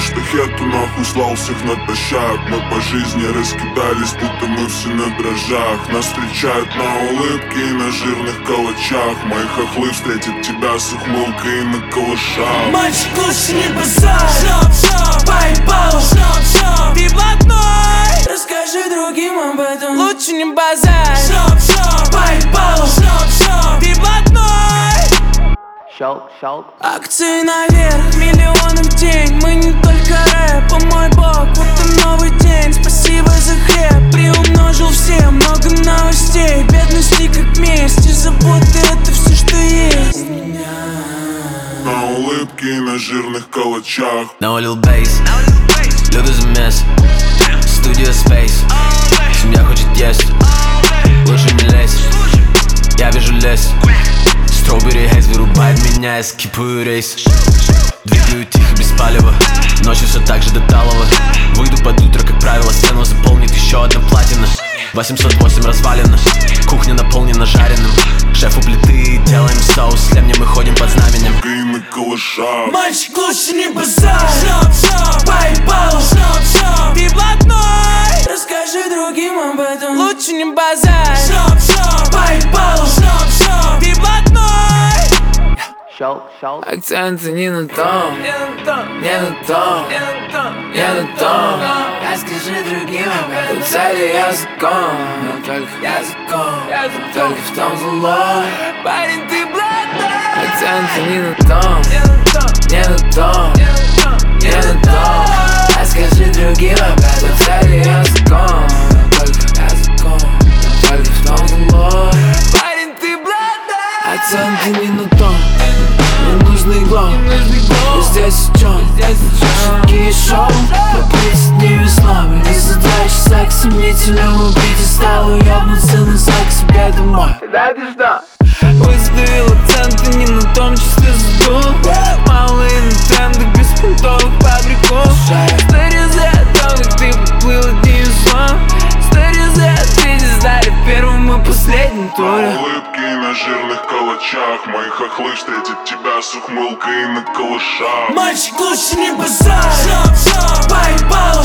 штахету нахуй слал всех натощак. Мы по жизни раскидались, будто мы все на дрожжах. Нас встречают на улыбке и на жирных калачах. Мои хохлы встретят тебя с ухмылкой и на калашах. Мальчик, лучше не базарь. Поебал, ты блатной. Расскажи другим об этом. Лучше не базарь. Поебал, ты блатной. Акции наверх, миллионы в день. Мы не только рэп, о мой бог, вот и новый день. Спасибо за хлеб, приумножил все. Много новостей, бедности как месть. И заботы это все, что есть у меня. На улыбке и на жирных калачах. No little bass, люди замес. Студия Space, семья хочет есть. Лучше не лезь, я вижу лес. Strawberry Haze вырубает меня, я скипаю рейс. Двигаю тихо, без палева. Ночью все так же до талого. Выйду под утро, как правило, стену заполнит еще одна платина. 808 развалина, кухня наполнена жареным. Шеф у плиты, делаем соус, с лемнем мы ходим под знаменем. И на калашах. Мальчик, лучше не базарь. Поебал, ты блатной. Расскажи другим об этом. Лучше не базарь. Поебал, ты блатной. Акценты не на том, не на том, не на том. Расскажи другим об этом. Цели языком, но только языком, только в том зло. Парень, ты блатной. Акценты не на том, не на том, не на том. Расскажи другим об этом. Цели языком, но только языком, только в том зло. Парень, ты блатной. Акценты не на том. Мне нужно игло, я здесь учён. Шутки и шоу, но 30 дней весна. Мне задача секс, сомнительным убить. И стал уёбнуться на секс себе домой. Да ты что? Выставил акценты не на том, чисто задул. Малые на трендах, без понтовых фабриков. Сторизы о том, как ты подплыл одним веслом. Сторизы от видео знали в первом и последнем туре. На улыбке и на жирных калачах. Мои хохлы встретят тебя с ухмылкой и на калашах. Мальчик, лучше не базарь. Поебал,